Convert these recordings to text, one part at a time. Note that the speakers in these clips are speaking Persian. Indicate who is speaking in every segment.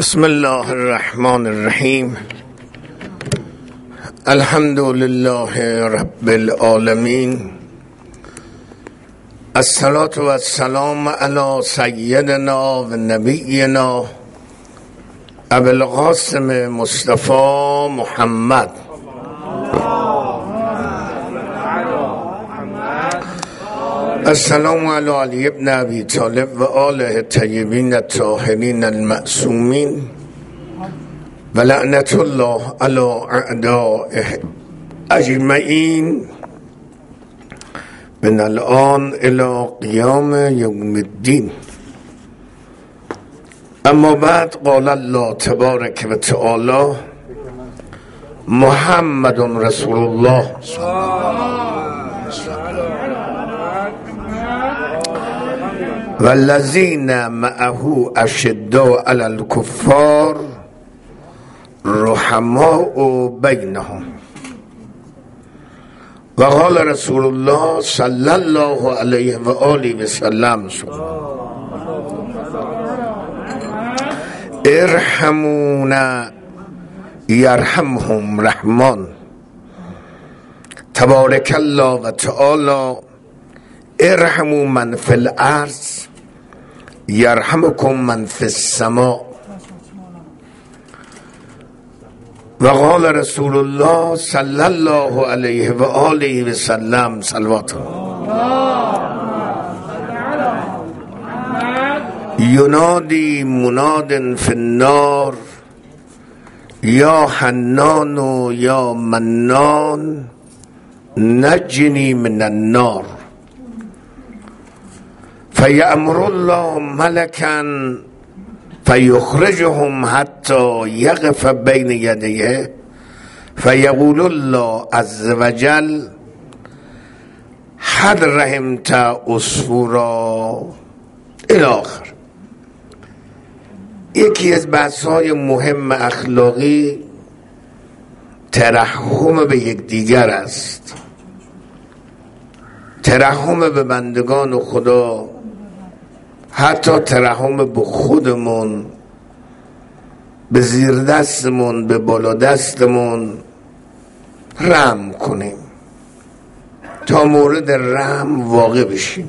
Speaker 1: بسم الله الرحمن الرحیم. الحمد لله رب العالمین. الصلاة و السلام علی سیدنا و نبینا ابو القاسم مصطفی محمد السلام علی علی ابن ابی طالب و آله الطیبین الطاهرین المعصومین و لعنت الله علی اعدائه اجمعین من الان الی قیام یوم الدین. اما بعد قال الله تبارک و تعالی محمد رسول الله والذین معه اشداء علی الکفار رحماء بینهم و قال رسول الله صلی الله علیه و آله و سلم ارحمون یرحمهم رحمان تبارک الله و تعالی ارحموا من فی الارض یرحمکم من فی السماء و قال رسول الله صلی الله علیه و آله و سلم صلوات ینادی مناد فی النار یا حنان و یا منان نجنی من النار فیأمر الله ملکا فیخرجهم حتی یقف بین یدیه فیقول الله عز وجل حد رحمت عصفورا الی آخر. یکی از بحث‌های مهم اخلاقی ترحم به یکدیگر است، ترحم به بندگان خدا، حتی ترحم به خودمون، به زیر دستمون، به بالا دستمون رحم کنیم تا مورد رحم واقع بشیم.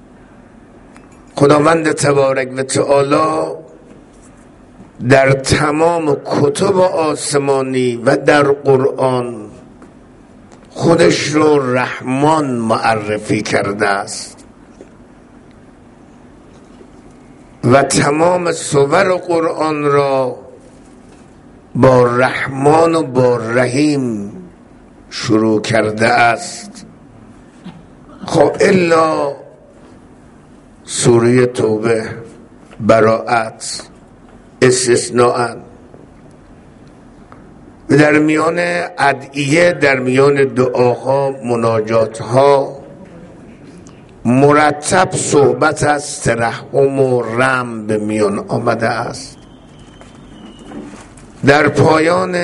Speaker 1: خداوند تبارک و تعالی در تمام کتب آسمانی و در قرآن خودش رو رحمان معرفی کرده است و تمام سور قرآن را با رحمان و با رحیم شروع کرده است. خب الا سوره توبه، براءت استثناء و در میان ادعیه، در میان دعاها، مناجاتها مرتب صحبت از ترحم و رحم به میان آمده است. در پایان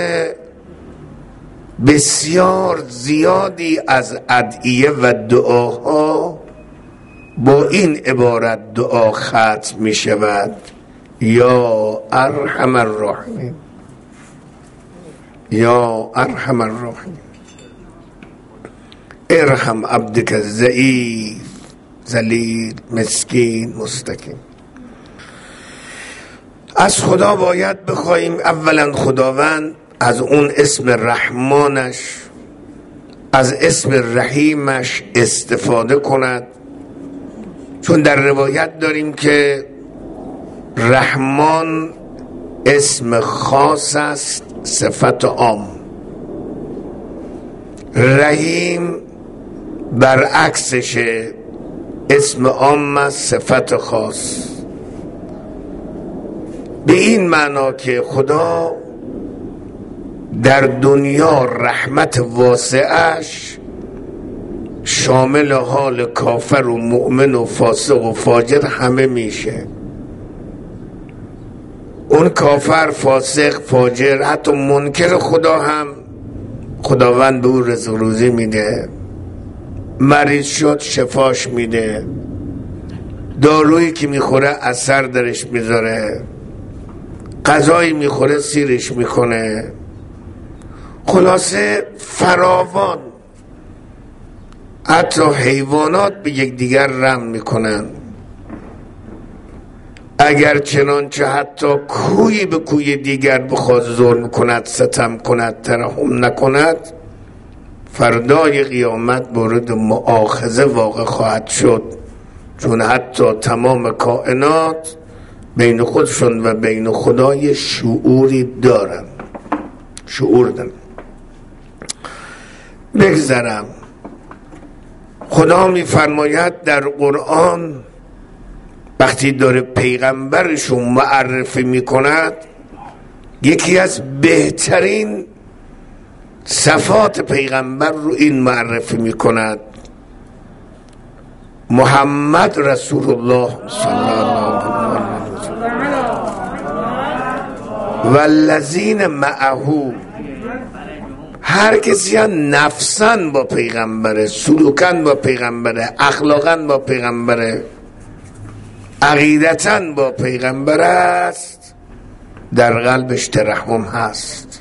Speaker 1: بسیار زیادی از ادعیه و دعاها با این عبارت دعا ختم می شود: یا ارحم الراحمین، یا ارحم الراحمین، ارحم عبدک ضعیف ذلیل مسکین مستکین. از خدا باید بخواهیم اولا خداوند از اون اسم رحمانش، از اسم رحیمش استفاده کند، چون در روایت داریم که رحمان اسم خاص است، صفت عام. رحیم برعکسشه، اسم عام است، صفت خاص. به این معنا که خدا در دنیا رحمت واسعش شامل حال کافر و مؤمن و فاسق و فاجر همه میشه. اون کافر، فاسق، فاجر، حتی منکر خدا هم خداوند به او رزق روزی میده، مریض شد شفاش میده، دارویی که میخوره اثر درش میذاره، غذایی میخوره سیرش میکنه. خلاصه فراوان، حتی حیوانات به یکدیگر رحم میکنن. اگر چنانچه حتی کوی به کوی دیگر بخواد ظلم کند، ستم کند، ترحم نکند، فردای قیامت مورد مؤاخذه واقع خواهد شد، چون حتی تمام کائنات بین خودشون و بین خدای شعوری دارن، شعور دارن. بگذرم. خدا میفرماید در قرآن وقتی داره پیغمبرشون معرفی میکند، یکی از بهترین صفات پیغمبر رو این معرفی میکند: محمد رسول الله صلی الله علیه و سلم والذین معه. هر کسی نفساً با پیغمبره، سلوکاً با پیغمبره، اخلاقاً با پیغمبره، عقیدتاً با پیغمبر است، در قلبش ترحم هست.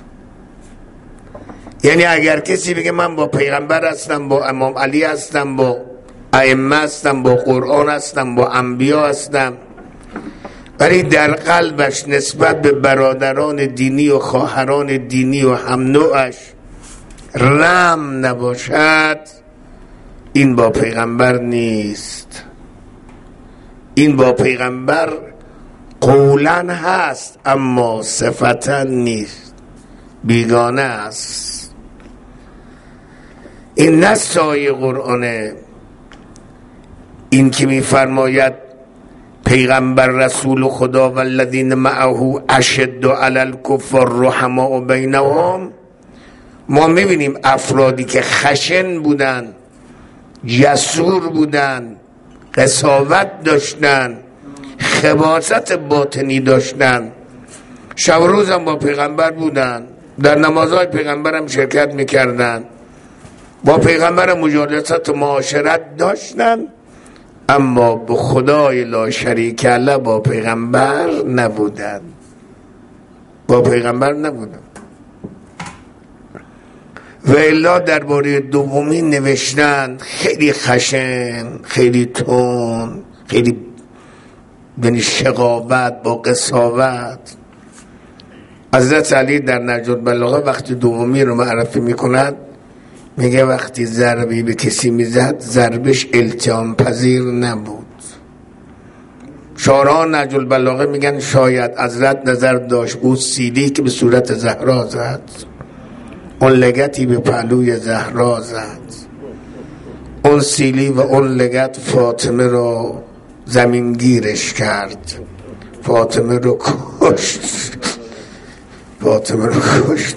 Speaker 1: یعنی اگر کسی بگه من با پیغمبر هستم، با امام علی هستم، با ائمه هستم، با قرآن هستم، با انبیا هستم، ولی در قلبش نسبت به برادران دینی و خواهران دینی و هم نوعش رحم نباشد، این با پیغمبر نیست. این با پیغمبر قولاً هست اما صفتاً نیست، بیگانه است. این نص آیه قرآنه. این که میفرماید پیغمبر رسول خدا والذین معه اشد علی الکفار رحماء بینهم، ما میبینیم افرادی که خشن بودن، جسور بودن، قساوت داشتن، خباثت باطنی داشتن، شب و روز هم با پیغمبر بودن، در نمازهای پیغمبر هم شرکت میکردن، با پیغمبر مجالست و معاشرت داشتن، اما به خدای لا شریک له با پیغمبر نبودن. با پیغمبر نبودن. و الا درباره دومی نوشتن خیلی خشن، خیلی تون، خیلی یعنی شقاوت با قساوت. حضرت علی در نهج البلاغه وقتی دومی رو معرفی میکند میگه وقتی ضربی به کسی میزد ضربش التیام پذیر نبود. شارحان نهج البلاغه میگن شاید حضرت نظر داشت او سیلی که به صورت زهرا زد، اون لگتی به پهلوی زهرا زد، اون سیلی و اون لگت فاطمه رو زمینگیرش کرد، فاطمه رو کشت، فاطمه رو کشت.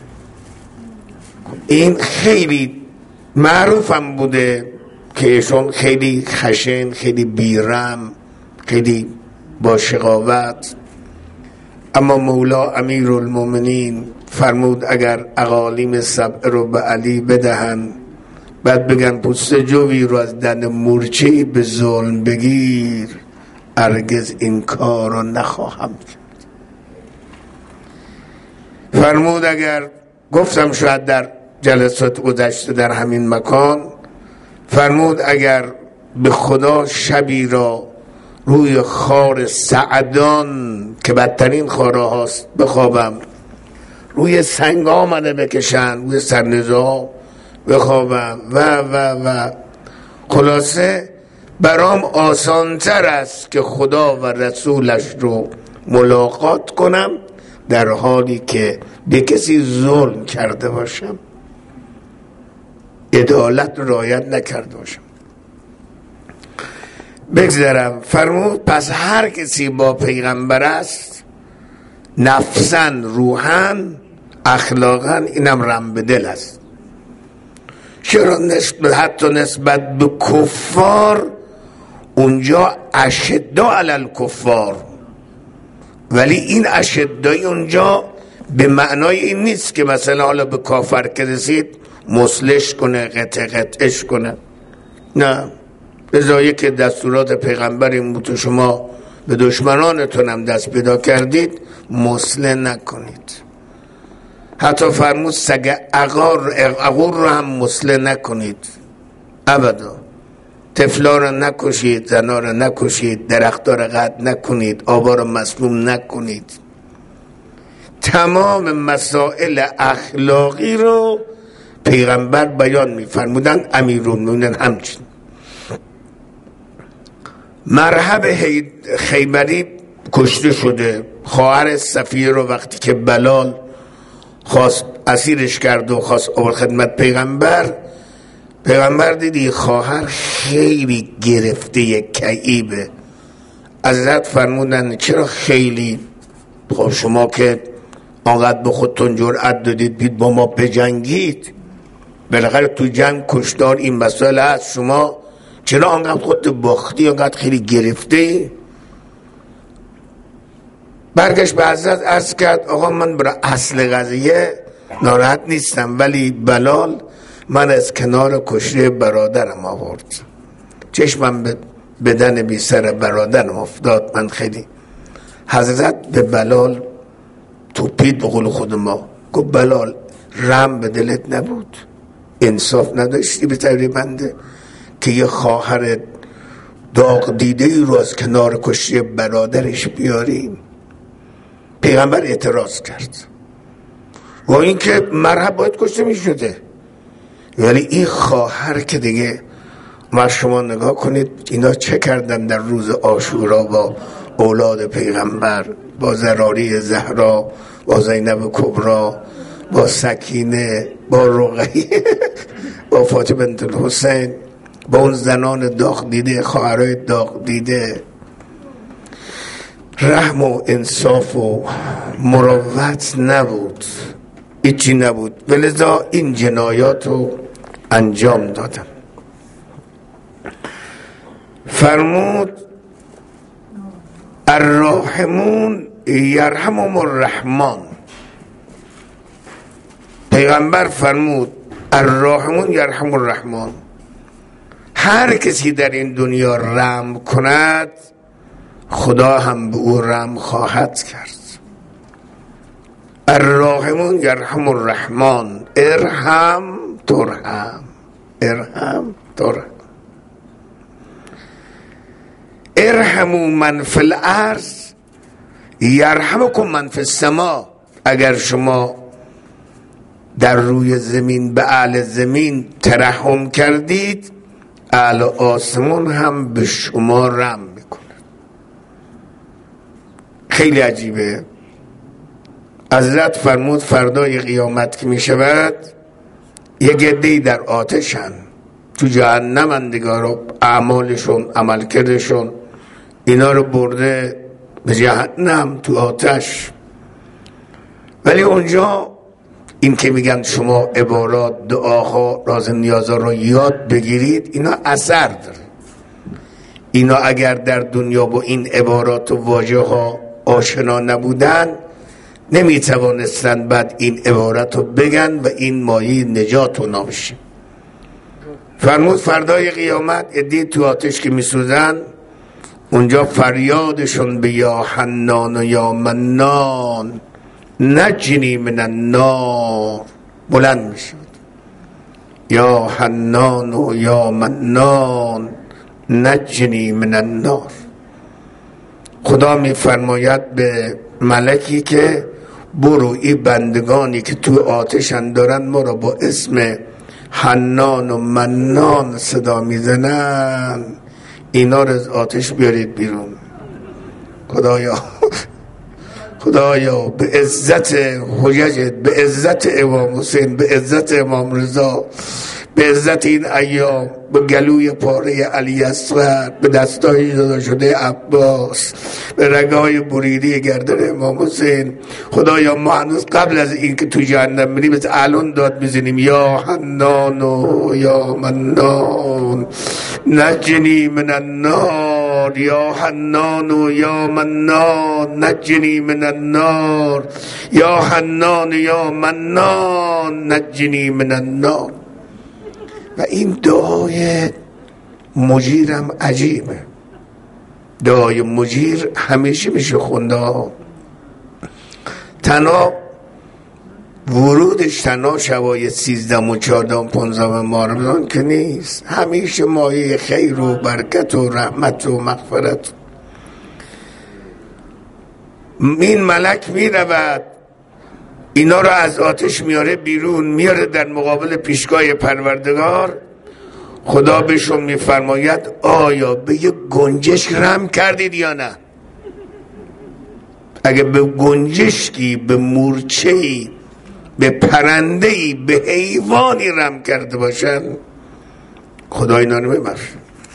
Speaker 1: این خیلی معروفم بوده که ایشون خیلی خشن، خیلی بیرم، خیلی با شقاوت. اما مولا امیرالمومنین فرمود اگر اقالیم سبع رو به علی بدهن، بعد بگن پوست جوی رو از دن مورچه‌ای به ظلم بگیر، هرگز این کار رو نخواهم کرد. فرمود اگر، گفتم شاید در جلسات گذشته در همین مکان، فرمود اگر به خدا شبی را روی خار سعدان که بدترین خاره هاست بخوابم، روی سنگ آمده بکشن، روی سرنزا بخوابم و خلاصه برام آسانتر است که خدا و رسولش رو ملاقات کنم در حالی که به کسی ظلم کرده باشم، عدالت رعایت نکرده باشم. بگذارم. فرمود پس هر کسی با پیغمبر است، نفساً، روحاً، اخلاقاً، اینم رم به دل است. چرا حتی نسبت به کفار اونجا اشدا علی الکفار، ولی این اشدای اونجا به معنای این نیست که مثلا حالا به کافر که رسید مسلش کنه، قطعش کنه. نه، ازایی که دستورات پیغمبر این بود شما به دشمنانتون هم دست پیدا کردید، مسله نکنید. حتی فرمود سگ عقور رو هم مسله نکنید ابدا. طفلا رو نکشید، زنا رو نکشید، درخت‌ها رو قطع نکنید، آبا رو مسموم نکنید. تمام مسائل اخلاقی رو پیغمبر بیان می‌فرمودن. امیرالمومنین همچنین. مرحب خیبری کشته شده. خواهر صفیه رو وقتی که بلال خواست اسیرش کرد و خواست آورد خدمت پیغمبر دیدی خواهر خیلی گرفته کئیبه. حضرت فرمودن چرا خیلی؟ خب شما که آنقدر به خودتون جرأت دادید بید با ما بجنگید، بالاخره تو جنگ کشتار این مسائل هست، شما چرا آنقدر خودت باختی، آنقدر خیلی گرفته؟ برگشت به حضرت عرض کرد آقا من برای اصل قضیه ناراحت نیستم، ولی بلال من از کنار کشته برادرم آورد، چشمم به بدن بی سر برادرم افتاد. من خیلی حضرت به بلال توپید به قول خود ما، گفت بلال رحم به دلت نبود؟ انصاف نداشتی به طوری بنده که یه خواهر داغ دیده ای رو از کنار کشته برادرش بیاریم؟ پیغمبر اعتراض کرد و این که مرحب باید کشته می شده، ولی این خواهر که دیگه ما شما نگاه کنید اینا چه کردن در روز عاشورا با اولاد پیغمبر، با زراری زهرا، با زینب کبرا، با سکینه، با رقیه، با فاطمه بنت الحسین، با اون زنان داغ دیده، خواهرای داغ دیده. رحم و انصاف و مروت نبود، هیچی نبود، ولذا این جنایات رو انجام دادن. فرمود الراحمون یرحمهم الرحمن. پیغمبر فرمود الراحمون یرحم الرحمن، هر کسی در این دنیا رحم کند خدا هم به او رحم خواهد کرد. الراحمون یرحم الرحمن ارحم ترحم، ارحم ترحم. ارحموا من فی الارض یرحمکم من فی السما. اگر شما در روی زمین به اهل زمین ترحم کردید، اهل آسمان هم به شما رحم میکنه. خیلی عجیبه. حضرت فرمود فردای قیامت که میشود یه گده‌ای در آتشن، تو جهنم اندگار رو اعمالشون عملکردشون اینا رو برده به جهنم تو آتش. ولی اونجا این که میگن شما عبارات دعاها راز نیازها رو یاد بگیرید، اینا اثر داره. اینا اگر در دنیا با این عبارات و واژه ها آشنا نبودن نمیتوانستن بعد این عبارت رو بگن و این مایه نجات رو نامشه. فرمود فردای قیامت عده‌ای تو آتش که میسوزن، اونجا فریادشون به یا حنان و یا منان نجنی من النار بلند میشد. یا حنان و یا منان نجنی من النار. خدا میفرماید به ملکی که برو این بندگانی که تو آتشن دارن ما را با اسم حنان و منان صدا میزنن، اینا رو از آتش بیارید بیرون. خدایا به عزت حججت، به عزت امام حسین، به عزت امام رضا، به عزت این ایام، به گلوی پاره علی اصغر، به دستای جدا شده عباس، به رگای بریده گردن امام حسین، خدایا ما هنوز قبل از این که تو جهنم بریم مثل الان داد میزنیم یا حنان و یا منان نجنی من النار، یا حنان و یا منان نجنی من النار، یا حنان یا منان نجنی من النار. و این دعای مجیرم عجیبه. دعای مجیر همیشه میشه خونده. تنها ورودش تنها شبای 13 و 14 و 15 ماه رمضان که نیست، همیشه مایه خیر و برکت و رحمت و مغفرت. این ملک می رود اینا رو از آتش میاره بیرون، میاره در مقابل پیشگاه پروردگار. خدا بهشون میفرماید آیا به یک گنجشک رحم کردید یا نه؟ اگه به گنجشکی، به مورچه‌ای، به پرنده‌ای، به حیوانی رحم کرده باشن، خدا اینا رو میبخشه،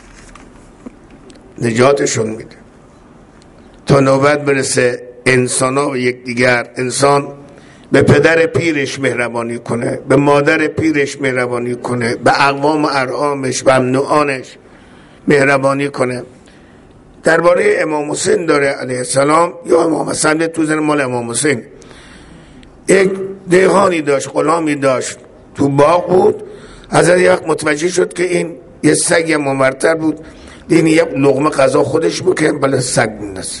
Speaker 1: نجاتشون میده. تا نوبت برسه انسان ها و یکدیگر، انسان به پدر پیرش مهربانی کنه، به مادر پیرش مهربانی کنه، به اقوام و ارحامش و امنوانش مهربانی کنه. درباره امام حسین داره علیه السلام، یا امام حسن تو زن مال امام حسین، یک دیهانی داشت، غلامی داشت، تو باغ بود. حضرت یک وقت متوجه شد که این یه سگ ممرتر بود، دین یک لقمه غذا خودش بود که بله سگ می‌نسه.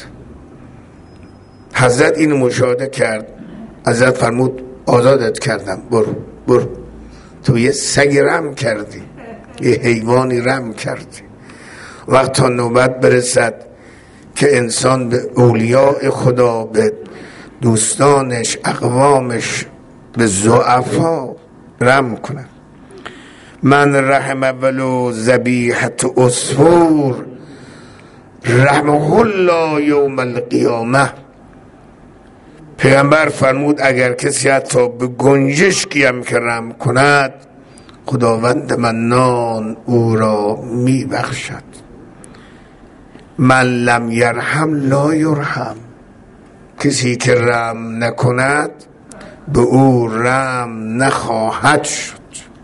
Speaker 1: حضرت اینو مشاهده کرد، حضرت فرمود آزادت کردم، برو تو یه سگ رم کردی، یه حیوانی رم کردی. وقت تا نوبت برسد که انسان به اولیاء خدا، به دوستانش، اقوامش، به ضعفا رحم کنه. من رحم ولو ذبیحة عصفور رحمه الله یوم القیامه. پیغمبر فرمود اگر کسی حتی به گنجشکی هم که رحم کند، خداوند منان او را می بخشد. من لم یرحم لا یرحم. کسی که رحم نکند به او رحم نخواهد شد.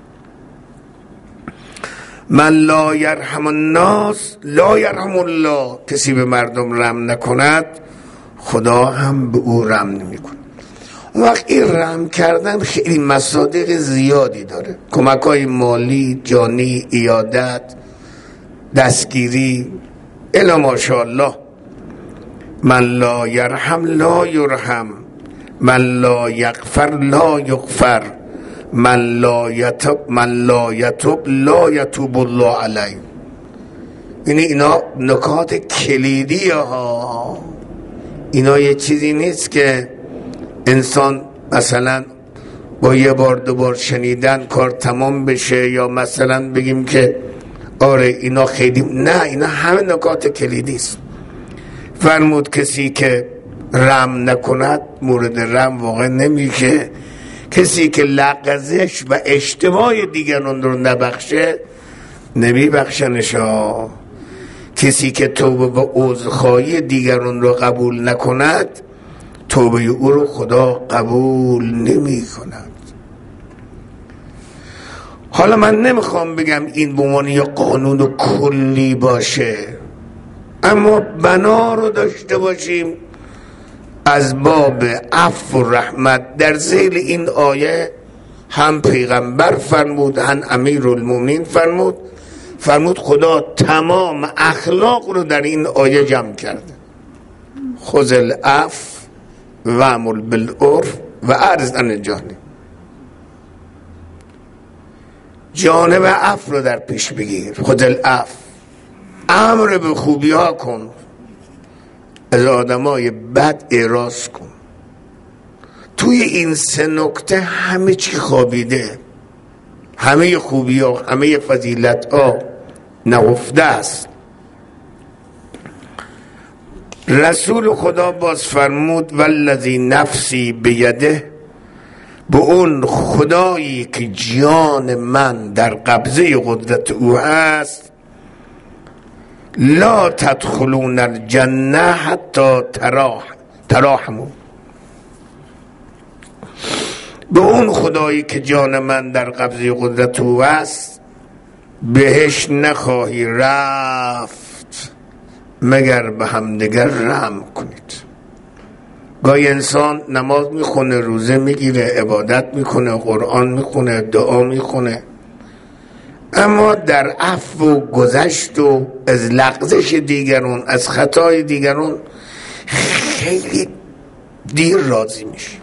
Speaker 1: من لا یرحم الناس لا یرحم الله. کسی به مردم رحم نکند خدا هم به او رحم نمی کند. اون وقت این رحم کردن خیلی مصادیق زیادی داره، کمک های مالی، جانی، عیادت، دستگیری، الا ماشاءالله. من لا یرحم لا یرحم، من لا یغفر لا یغفر، من لا یتوب لا یتوب الله علیه. اینا نکات کلیدی ها. اینا یه چیزی نیست که انسان مثلا با یه بار دو بار شنیدن کار تمام بشه، یا مثلا بگیم که آره اینا خیلی، نه، اینا همه نکات کلیدی است. فرمود کسی که رحم نکند مورد رحم واقع نمیشه. کسی که لغزش و اشتباه دیگران رو نبخشه نمیبخشنش. کسی که توبه و عذرخواهی دیگران رو قبول نکند، توبه او رو خدا قبول نمی کند. حالا من نمیخوام بگم این به عنوان یه قانون کلی باشه، اما بنا رو داشته باشیم از باب عفو و رحمت. در ذیل این آیه هم پیغمبر فرمود، هم امیرالمومنین فرمود خدا تمام اخلاق رو در این آیه جمع کرده. خذ العفو و اعمل بالعرف و اعرض عن الجاهلین. جانب عفو رو در پیش بگیر، خذ العفو، امر به خوبی ها کن، از آدمای بد اعراض کن. توی این سه نکته همه چی خوابیده، همه خوبی ها، همه فضیلت ها نهفته است. رسول خدا باز فرمود والذی نفسی بیده، به اون خدایی که جان من در قبضه قدرت او هست، لا تدخلون الجنه حتی تراحموا. به اون خدایی که جان من در قبضه قدرت او هست بهش نخواهی رفت مگر به همدیگر رحم کنید. گاهی انسان نماز میخونه، روزه میگیره، عبادت میکنه، قرآن میخونه، دعا میخونه، اما در عفو و گذشت و از لغزش دیگران، از خطای دیگران خیلی دیر راضی میشی.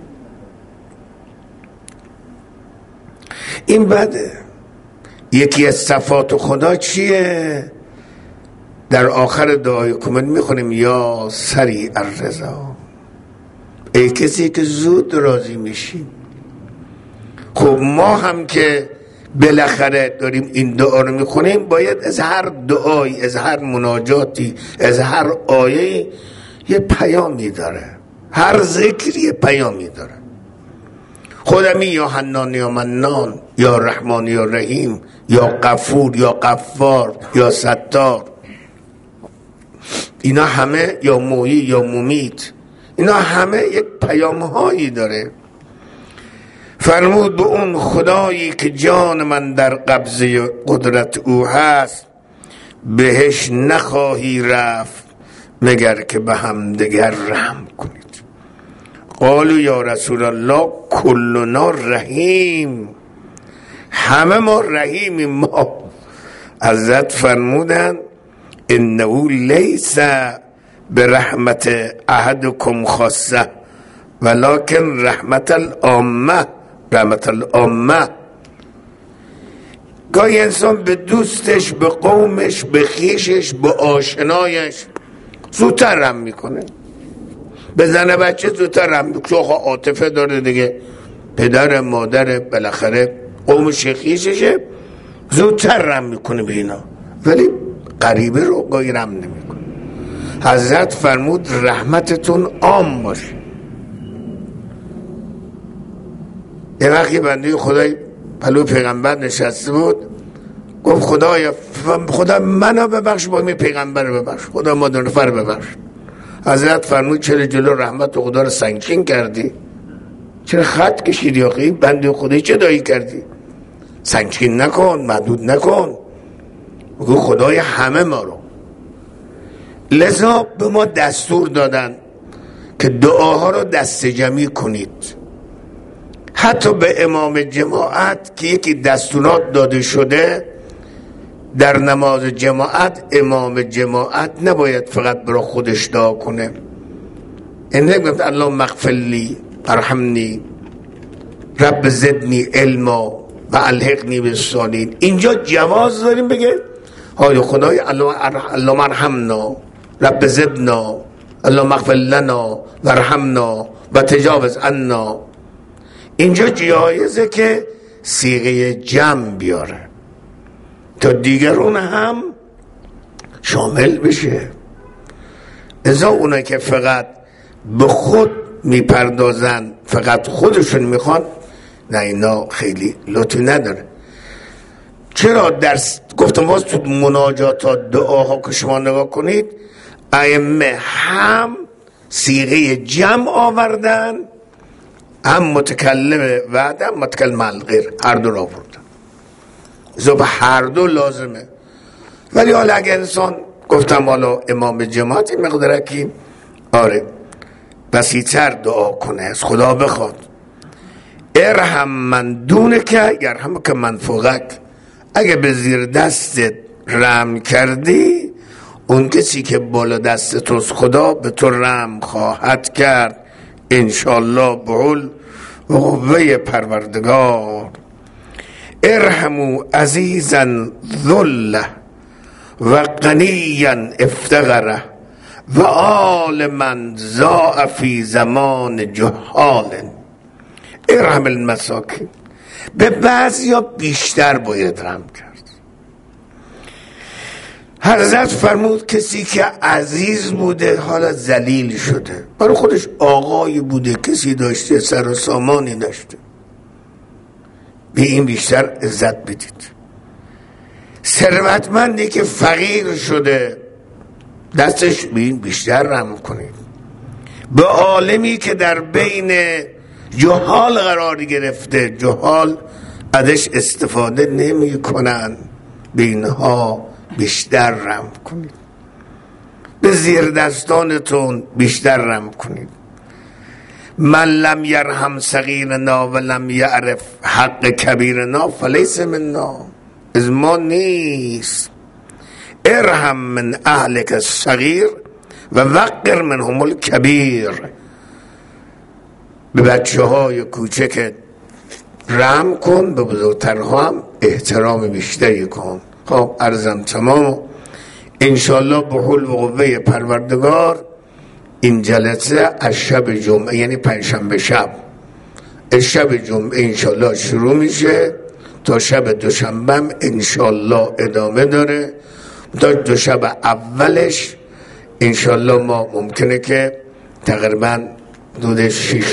Speaker 1: این بده. یکی از صفات خدا چیه؟ در آخر دعای کمل میخونیم یا سریع الرضا، ای کسی که زود راضی میشی. خب ما هم که بالاخره داریم این دعا رو میخونیم، باید از هر دعایی، از هر مناجاتی، از هر آیه یه پیامی داره، هر ذکری یه پیامی داره. خودمی یا حنان یا منان یا رحمان یا رحیم یا غفور یا غفار یا ستار، اینا همه، یا مویی یا ممیت، اینا همه یک پیام هایی داره. فرمود به اون خدایی که جان من در قبضه قدرت او هست، بهش نخواهی رفت مگر که به هم دگر رحم کنید. قالوا یا رسول الله کلنا رحیم، همه ما رحیمیم. ما حضرت فرمودن انه لیس برحمت احدکم خاصه ولکن رحمت العامه. رحمت العامه، گاهی انسان به دوستش، به قومش، به خیشش، به آشنایش زودتر رحم میکنه، به زن بچه زودتر رحم میکنه، چون عاطفه داره دیگه، پدر مادر بالاخره قومش خیششه، زودتر رحم میکنه به اینا، ولی غریبه رو گاهی رحم نمیکنه. حضرت فرمود رحمتتون عام باشه. یه وقتی بنده خدای پلو پیغمبر نشسته بود، گفت خدا منو ببخش، با این پیغمبر رو ببخش، خدا ما دو نفر ببخش. حضرت فرمود چرا جلو رحمت خدا رو سنگین کردی؟ چرا خط کشیدی؟ آخه بنده خدای چه دایی کردی؟ سنگین نکن، محدود نکن، بگو خدای همه ما رو. لذا به ما دستور دادن که دعاها رو دست جمعی کنید. حتی به امام جماعت که یکی دستورات داده شده در نماز جماعت، امام جماعت نباید فقط برای خودش دعا کنه. این نگفت اللهم اغفر لی ارحمنی رب زدنی علما و الحقنی بالصالحین. اینجا جواز داریم بگه های خدای اللهم ارحمنا رب زدنا اللهم اغفر لنا و ارحمنا و تجاوز عنا. اینجا جایزه که صیغه جمع بیاره تا دیگرون هم شامل بشه. ازا اونا که فقط به خود میپردازن، فقط خودشون میخوان، نه، اینا خیلی لطفی نداره. چرا گفتم باز تو مناجات دعاها که شما نگاه کنید، ائمه هم صیغه جمع آوردن، هم متکلم وعده هم متکلم الغیر، هر دو را آوردن. زب هر دو لازمه. ولی حالا اگه انسان، گفتم حالا امام جماعت این مقدره که آره بسیطر دعا کنه، از خدا بخواد ارحم من دونک یرحمک من فوقک. اگه به زیر دستت رحم کردی، اون کسی که بالا دست توست خدا به تو رحم خواهد کرد انشالله بقول و قوه پروردگار. ارحمو عزیزا ذله و غنیا افتقره و آل من زاء فی زمان جهال. ارحم المساکین. به بعضیا بیشتر باید رحم کرد. حضرت فرمود کسی که عزیز بوده حالا ذلیل شده، برای خودش آقای بوده، کسی داشته، سر و سامانی داشته، به این بیشتر عزت بدید. ثروتمندی که فقیر شده، دستش به این بیشتر رحم کنید. به عالمی که در بین جهال قرار گرفته، جهال ازش استفاده نمی کنن، به اینها بیشتر رحم کنید. به زیر دستانتون بیشتر رحم کنید. من لم یرحم صغیرنا و لم یعرف حق کبیرنا فلیس منا. از ما نیست. ارحم من اهلک الصغیر و وقر منهم الکبیر. به بچه های کوچکت رحم کن، به بزرگترها هم احترام بیشتری کن. خب عرضم تمام. انشالله به حول و قوه پروردگار این جلسه از شب جمعه، یعنی پنجشنبه شب، شب جمعه انشالله شروع میشه تا شب دوشنبه هم انشالله ادامه داره. تا دو شب اولش انشالله ما ممکنه که تقریبا حدود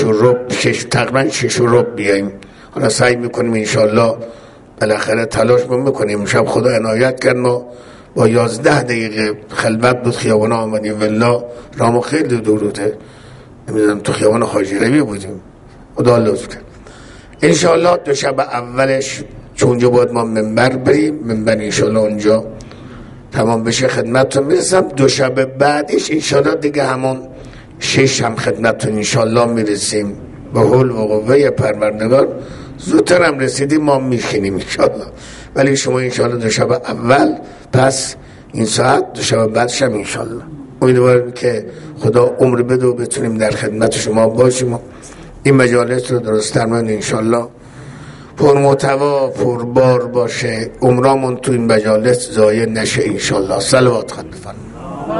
Speaker 1: 6 بیاییم. حالا سعی میکنیم انشالله بالاخره تلاش میکنیم. شب خدا عنایت کرد ما با 11 دقیقه خلوت بود خیابان آمدیم، والله رامو خیلی دوروته، نمیدونم تو خیابان حاجی روی بودیم، خدا لطف کرد. انشالله دو شب اولش چون اونجا باید ما منبر بریم، منبر انشالله اونجا تمام بشه خدمتتون میرسم. دو شب بعدش انشالله دیگه همون 6 هم خدمتتون انشالله میرسیم به حول و قوه پروردگار. زودتر هم رسیدیم ما میشینیم انشالله، ولی شما انشالله دو شب اول، پس این ساعت دو شب بعدش هم انشالله. امیدوارم که خدا عمر بده و بتونیم در خدمت شما باشیم و این مجالس رو درست ترمان انشالله پرمحتوا پربار باشه، عمرامون تو این مجالس ضایع نشه انشالله. صلوات خواهد بفرمایید.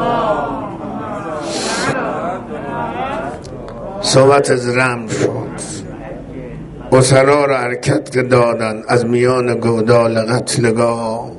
Speaker 1: صحبت از رحم شد. اسرا را حرکت که دادن از میان گودال قتلگاه،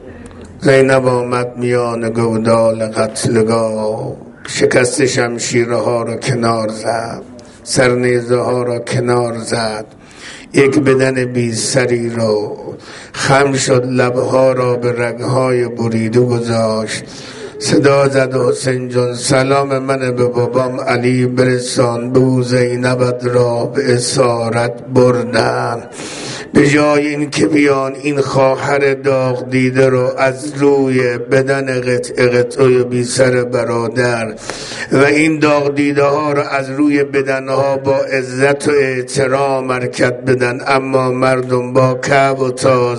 Speaker 1: زینب آمد میان گودال قتلگاه، شکست شمشیره ها را کنار زد، سرنیزه ها را کنار زد، یک بدن بی سری رو خم شد، لبها را به رگهای بریده گذاشت، صدا زد حسین جان سلام من به بابام علی برسان، به زینبت را به اسارت بردن. به جای این که بیان این خواهر داغ دیده رو از روی بدن قطعه بی سر برادر و این داغ دیده ها رو از روی بدن ها با عزت و احترام حرکت بدن، اما مردم با کعب و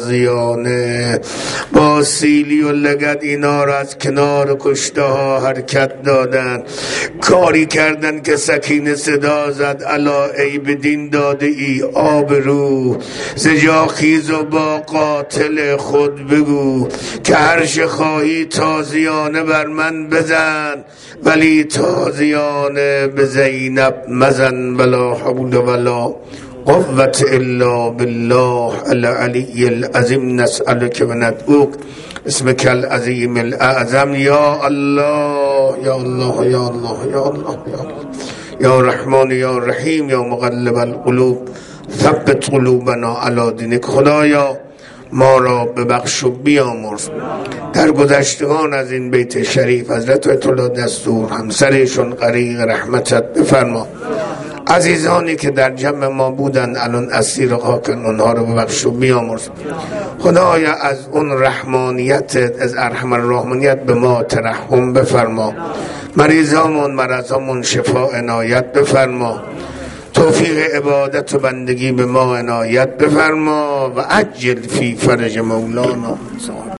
Speaker 1: تازیانه با سیلی و لگد اینا رو از کنار کشته ها حرکت دادن. کاری کردن که سکینه صدا زد الا ای بدین داده ای آبرو، زجا خیز و با قاتل خود بگو که هرچه خواهی تازیانه بر من بزن، ولی تازیانه به زینب مزن، ولا حول ولا قوة الا بالله العلی العظیم. نسألک و ندعوک اسمک العظیم الاعظم. یا الله یا الله یا الله یا الله یا الله یا رحمان یا رحیم یا مقلب القلوب ثبت قلوبنا علی دینک. خدایا ما را ببخش و بیامرز. در گذشتگان از این بیت شریف حضرت آیت الله دستور همسرشون غریق رحمتت بفرما. عزیزانی که در جمع ما بودن الان اسیر خاکن، اونها رو ببخش و بیامرز. خدایا از اون رحمانیتت، از ارحم الراحمانیت به ما ترحم بفرما. مریضامون مرضامون شفا عنایت بفرما. توفیق عبادت و بندگی به ما عنایت بفرما و عجل فی فرج مولانا.